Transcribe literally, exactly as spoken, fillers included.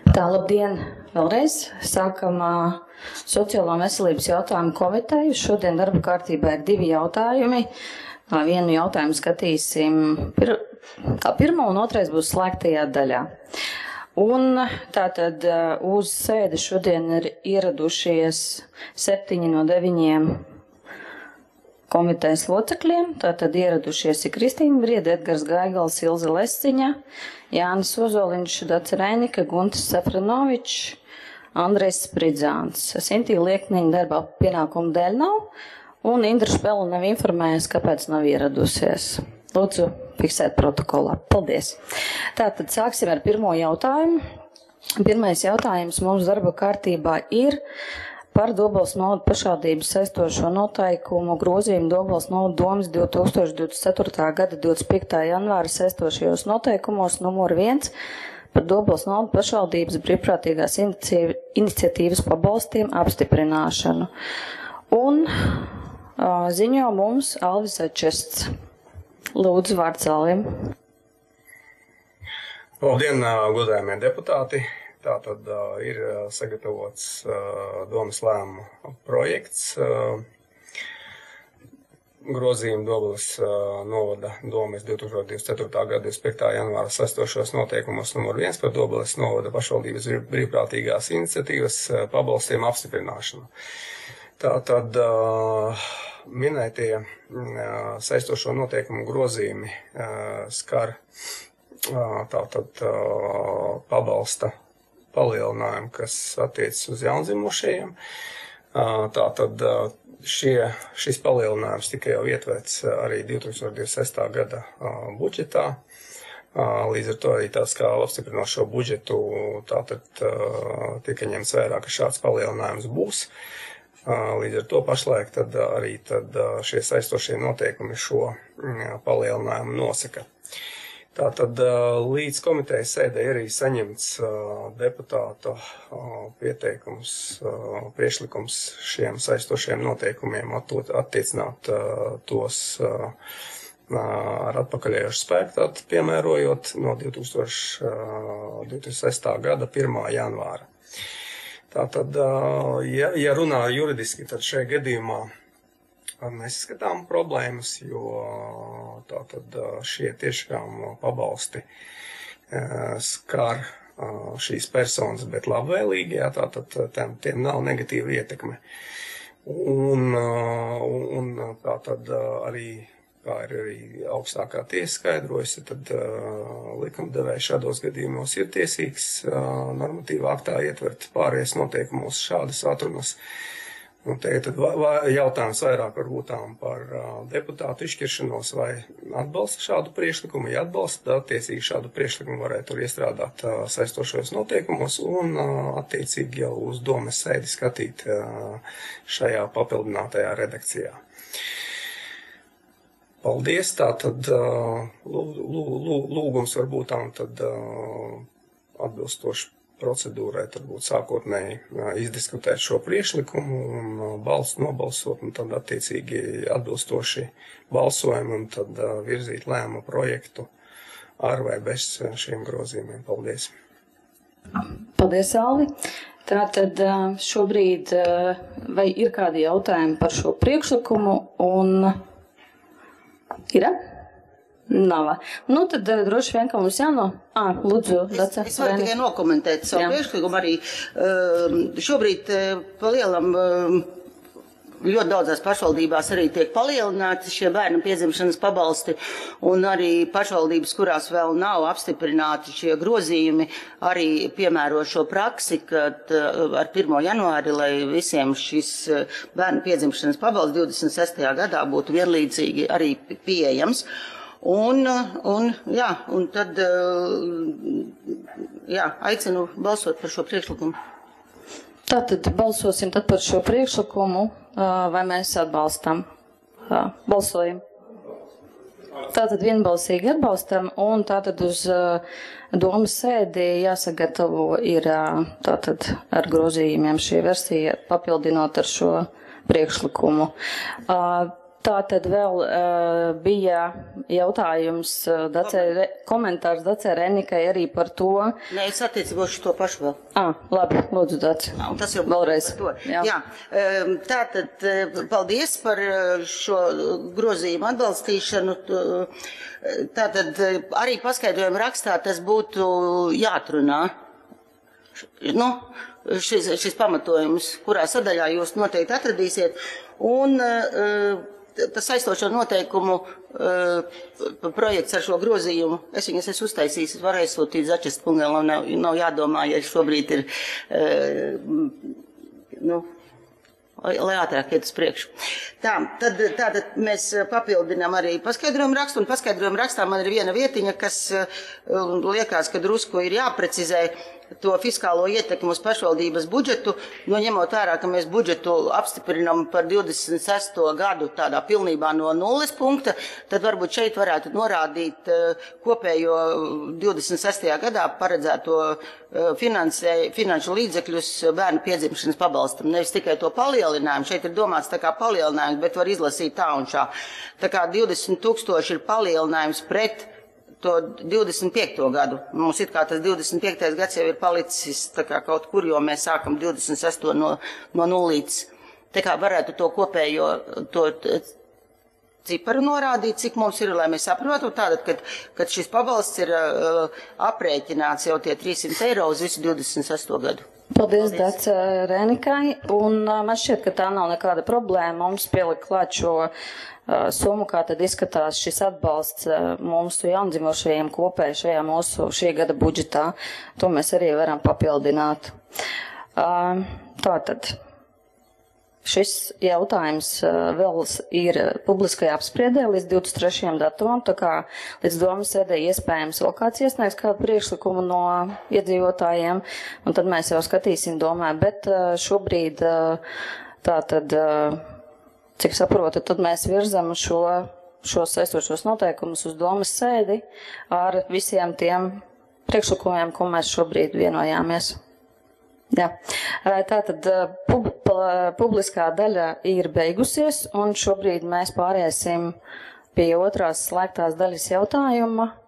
Tā, labdien! Vēlreiz sākam uh, sociālo un veselības jautājumu komiteju. Šodien darba kārtībā ir divi jautājumi. Uh, vienu jautājumu skatīsim pir kā pirmo, un otrais būs slēgtajā daļā. Un tātad uh, uz sēdi šodien ir ieradušies septiņi no deviņiem komitejas locekļiem. Tātad ieradušies ir Kristīna Briede, Edgars Gaigals, Ilze Lesciņa, Jānis Ozoliņš, Dace Reinika, Guntis Safranovičs, Andrejs Spridzāns. Sintī Liekniņa darba pienākumu dēļ nav, un Indra Špela nav informējusi, kāpēc nav ieradusies. Lūdzu, fiksēt protokolā. Paldies. Tātad sāksim ar pirmo jautājumu. Pirmais jautājums mums darba kārtībā ir par Dobeles novada pašvaldības saistošo noteikumu grozījumu Dobeles novada domes divi tūkstoši divdesmit ceturtā gada divdesmit piektā janvāra saistošajos noteikumos numur viens par Dobeles novada pašvaldības brīvprātīgās iniciatīvas pabalstiem apstiprināšanu. Un uh, ziņo mums AlvisEčests. Lūdzu, vārds Alvim. Labdien, godājumie deputāti! Tātad uh, ir sagatavots uh, domes lēmumu projekts, uh, grozījuma Dobeles uh, novada domes divi tūkstoši divdesmit ceturtā gada divdesmit piektā janvāra saistošos noteikumos numur viens par Dobeles novada pašvaldības brīvprātīgās iniciatīvas uh, pabalstiem apstiprināšanu. Tātad uh, minētie uh, saistošo noteikumu grozījumi uh, skar uh, tātad uh, pabalsta palielinājumu, kas attiecas uz jaundzimušajiem. Tātad šie, šis palielinājums tika jau ietverts arī divi tūkstoši divdesmit sestā gada budžetā. Līdz ar to arī tās kā apstiprinošo budžetu tātad tika ņemts vērā, ka šāds palielinājums būs. Līdz ar to pašlaik tad arī tad šie saistošie noteikumi šo palielinājumu nosaka. Tātad līdz komitejas sēdē arī saņemts deputātu pieteikums, priekšlikums šiem saistošiem noteikumiem attiecināt tos ar atpakaļējošu spēku, tātad piemērojot no divi tūkstoši divdesmit sestā gada pirmā janvāra. Tātad, ja, ja runā juridiski, tad šajā gadījumā neskatām problēmas, jo tātad šie tiešām pabalsti skar šīs personas, bet labvēlīgi, jā, tātad tiem, tiem nav negatīva ietekme. Un, un tātad arī, kā ir arī augstākā tiesa skaidrojusi, tad likumdevēji šādos gadījumos ir tiesīgs normatīvā aktā ietvert pārējais noteikumos šādas atrunas. Un te tad jautājums vairāk varbūt par deputātu izšķiršanos, vai atbalsta šādu priekšlikumu. Ja atbalsta, tad attiecīgi šādu priekšlikumu varētu tur iestrādāt saistošajos noteikumos un attiecīgi jau uz domes sēdi skatīt šajā papildinātajā redakcijā. Paldies, tātad lūgums varbūt tam tad atbilstoši procedūrai, tad būtu sākotnēji izdiskutēt šo priekšlikumu un balst, nobalsot, un tad attiecīgi atbilstoši balsojumu un tad virzīt lēmumu projektu ar vai bez šiem grozījumiem. Paldies! Paldies, Alvi! Tātad šobrīd vai ir kādi jautājumi par šo priekšlikumu un ir? Nav. Nu, tad droši vien, ka mums jāno... Ā, lūdzu, Dace. Es, es varu tikai nokomentēt savu priekšlikumu arī. Šobrīd palielam ļoti daudzās pašvaldībās arī tiek palielināti šie bērnu piedzimšanas pabalsti, un arī pašvaldības, kurās vēl nav apstiprināti šie grozījumi, arī piemēro šo praksi, kad ar pirmo janvāri, lai visiem šis bērnu piedzimšanas pabalsts divdesmit sestajā gadā būtu vienlīdzīgi arī pieejams. Un, un, jā, un tad, jā, aicinu balsot par šo priekšlikumu. Tātad balsosim tad par šo priekšlikumu, vai mēs atbalstam. Balsojam. Tātad vienbalsīgi atbalstam, un tātad uz domas sēdi jāsagatavo ir tātad ar grozījumiem šī versija, papildinot ar šo priekšlikumu. Tā tad vēl uh, bija jautājums, uh, Dacē, komentārs Dacē Renikai arī par to. Nē, es attiecībā uz to pašu vēl. Ah, labi, lūdzu, Dacē. Tas jau vēlreiz. Jā. Jā. Tātad paldies par šo grozījumu atbalstīšanu. Tātad arī paskaidrojumu rakstā tas būtu jāatrunā. Nu, šis, šis pamatojums, kurā sadaļā jūs noteikti atradīsiet. Un tas saistošo noteikumu uh, projekts ar šo grozījumu, es viņas esmu uztaisījis, es varu aizsūtīt Začest kungam, nav, nav jādomā, ja šobrīd ir, uh, nu, lai ātrāk iet uz priekšu. Tā, tad, tātad mēs papildinām arī paskaidrojumu rakstu, un paskaidrojumu rakstā man ir viena vietiņa, kas uh, liekas, ka drusku ir jāprecizē to fiskālo ietekmi uz pašvaldības budžetu, no ņemot vērā, ka mēs budžetu apstiprinam par divdesmit sesto gadu tādā pilnībā no nulles punkta, tad varbūt šeit varētu norādīt uh, kopējo divdesmit sestajā gadā paredzēto uh, finansē, finanšu līdzekļus bērnu piedzimšanas pabalstam. Nevis tikai to palielinājumu, šeit ir domāts tā kā palielinājums, bet var izlasīt tā un šā. Tā kā divdesmit tūkstoši ir palielinājums pret to divdesmit piekto gadu. Mums it kā tas divdesmit piektais gads jau ir palicis tā kā kaut kur, jo mēs sākam divdesmit sesto no, no nulītes. Tā kā varētu to kopējo to ciparu norādīt, cik mums ir, lai mēs saprotu, tātad, kad, kad šis pabalsts ir uh, aprēķināts jau tie trīssimt eiro uz visu divdesmit sesto gadu. Paldies, Dacē Renikai, un uh, man šķiet, ka tā nav nekāda problēma. Mums pielikt klāt šo uh, summu, kā tad izskatās šis atbalsts uh, mūsu jaundzimušajiem kopēji šajā mūsu šī gada budžetā. To mēs arī varam papildināt. Uh, tātad. Šis jautājums uh, vēl ir publiskajā apspriedē līdz divdesmit trešajam datumam, tā kā līdz domas sēdē iespējams vēl kāds iesniegs kādu priekšlikumu no iedzīvotājiem, un tad mēs jau skatīsim domā, bet uh, šobrīd uh, tā tad, uh, cik saprotu, tad mēs virzam šo, šos saistošos noteikumus uz domas sēdi ar visiem tiem priekšlikumiem, ko mēs šobrīd vienojāmies. Jā. Tātad pub, publiskā daļa ir beigusies, un šobrīd mēs pāriesim pie otrās slēgtās daļas jautājuma.